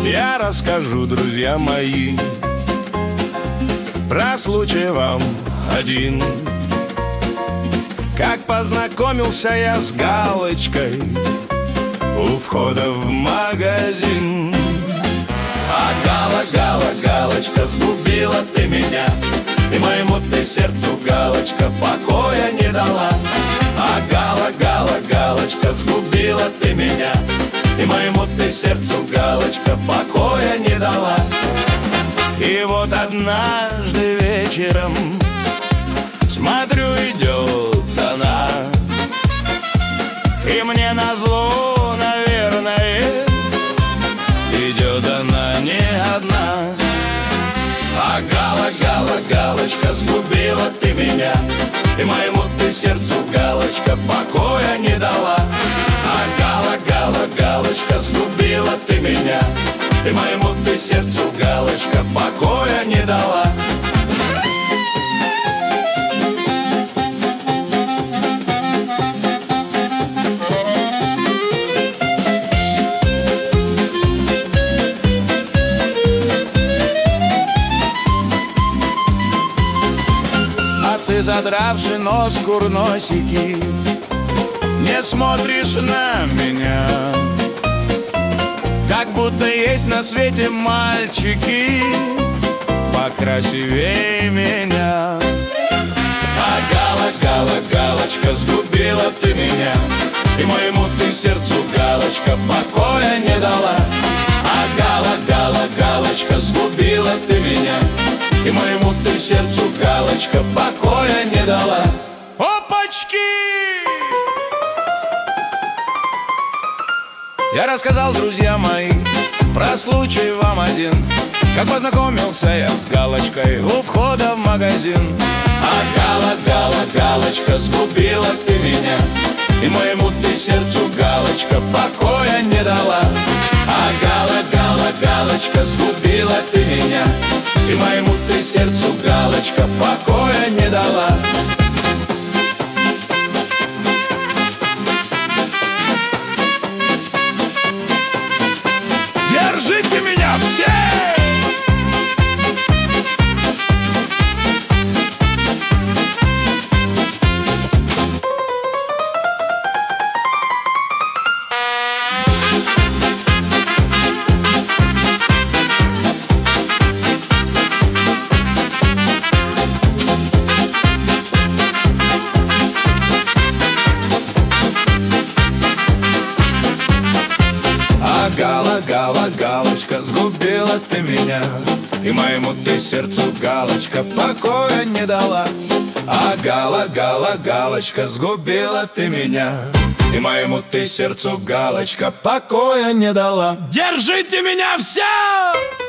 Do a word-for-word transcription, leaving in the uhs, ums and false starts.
Я расскажу, друзья мои, про случай вам один. Как познакомился я с галочкой у входа в магазин. А гала, гала, галочка, сгубила ты меня, и моему ты сердцу, галочка, покоя не дала. А гала, гала, галочка, сгубила ты меня, и моему ты сердцу, галочка, покоя не дала. И вот однажды вечером смотрю, идет она, и мне назло, наверное, идет она не одна. А гала, гала, галочка, сгубила ты меня, и моему ты сердцу, галочка, покоя не дала. А гала, гала, галочка, сгубила ты меня, и моему ты сердцу, галочка, покоя не дала. Ты, задравши нос, курносики, не смотришь на меня, как будто есть на свете мальчики покрасивее меня. А гала, гала, галочка, сгубила ты меня, и моему ты сердцу, галочка, покоя не дала. А гала, гала, галочка, сгубила ты меня, и моему ты сердцу, галочка, покоя не дала. Опачки! Я рассказал, друзья мои, про случай вам один, как познакомился я с галочкой у входа в магазин. А гала, гала, галочка, сгубила ты меня, и моему ты сердцу, галочка, покоя не дала. А гала, гала, галочка, сгубила ты меня, и моему ты сердцу, галочка, покоя не дала. Держите меня все! Гала, гала, галочка, сгубила ты меня, и моему ты сердцу, галочка, покоя не дала. А гала, гала, галочка, сгубила ты меня, и моему ты сердцу, галочка, покоя не дала. Держите меня все!